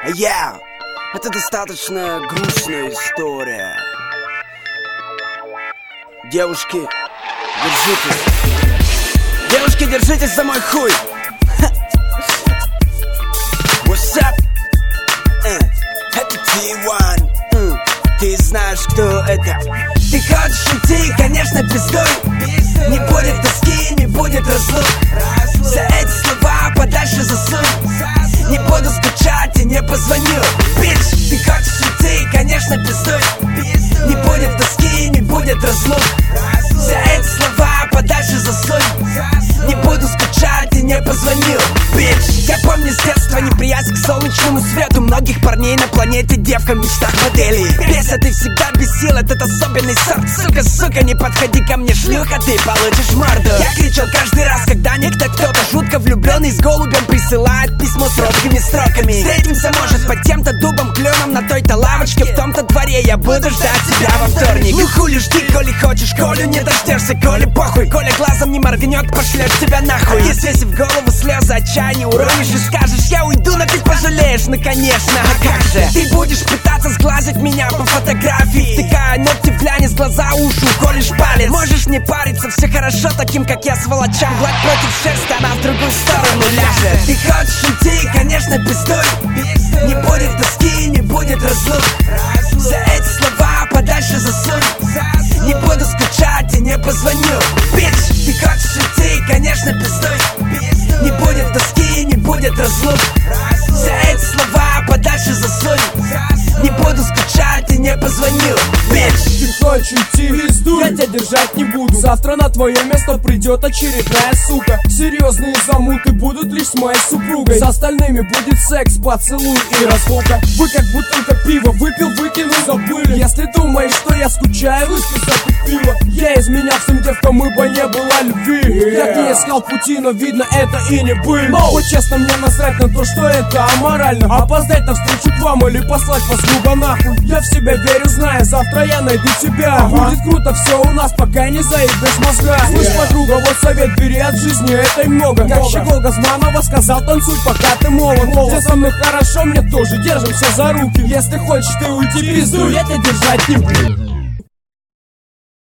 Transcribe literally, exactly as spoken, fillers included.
Yeah. Это достаточно грустная история. Девушки, держитесь. Девушки, держитесь за мой хуй. What's up? Uh, это ти один. uh, Ты знаешь, кто это. Ты хочешь уйти, конечно, пиздуй. Не будет тоски, не будет разлук. За эти слова подальше засунь. Не буду скучать и не позвоню. Бич, ты хочешь уйти, конечно, пиздуй. Не будет тоски, не будет разлук. За эти слова подальше засунь. Не буду скучать и не позвоню. Бич, я помню с детства неприязнь к солнечному свету. Многих парней на планете девка в мечтах моделей. Бесит и всегда бесил этот особенный сорт. Сука, сука, не подходи ко мне, шлюха, ты получишь морду. Я кричал каждый раз, когда некто кто-то жутко влюбленный с голубем присылает письмо с робкими строками. Встретимся, может, под тем-то дубом, кленом на той-то лавочке, в том-то дворе. Я буду ждать тебя во вторник. Ну хули жди, коли хочешь, Колю не дождешься, коли похуй. Коля глазом не моргнет, пошлет тебя нахуй. Если в голову слезы отчаяния уронишь и скажешь: я уйду, но ты пожалеешь, ну конечно, а как же? Ты будешь пытаться сглазить меня по фотографии, тыкая ногти в глянец, глаза, уши, уколешь палец. Можешь не париться, все хорошо таким, как я, сволочам. Гладь против шерсти, она в другую сторону ляжет. Ты хочешь уйти, конечно, пиздуй. Не будет тоски, не будет разлук. За эти слова подальше засунь. Не буду скучать и не позвоню. Бич, ты хочешь уйти, конечно, пиздуй. Не будет тоски, не будет разлук. За эти слова подальше засунь. Не буду скучать и не позвоню. Бич, ты хочешь уйти, пиздуй. Я тебя держать не буду. Завтра на твое место придет очередная сука. Серьезные замуты будут лишь с моей супругой. С остальными будет секс, поцелуй и разлука. Вы как бутылка пива, выпил, выкинул, забыли. Если думаешь, что я скучаю, выспи затупила. Я изменял всем девкам, ибо не было любви. Я к ней искал пути, но видно это и не было. Но вот честно, мне насрать на то, что это аморально. Опоздать на встречу к вам или послать вас грубо нахуй. Я в себя верю, зная, завтра я найду тебя. Ага. Будет круто все у нас, пока не заебешь мозга. Слышь, yeah. подруга, вот совет бери от жизни, это и много. Как Щегол Газманова сказал: танцуй, пока ты молод. Где со мной хорошо, мне тоже, держимся за руки. Если хочешь ты уйти, пиздуй, я тебя держать не буду.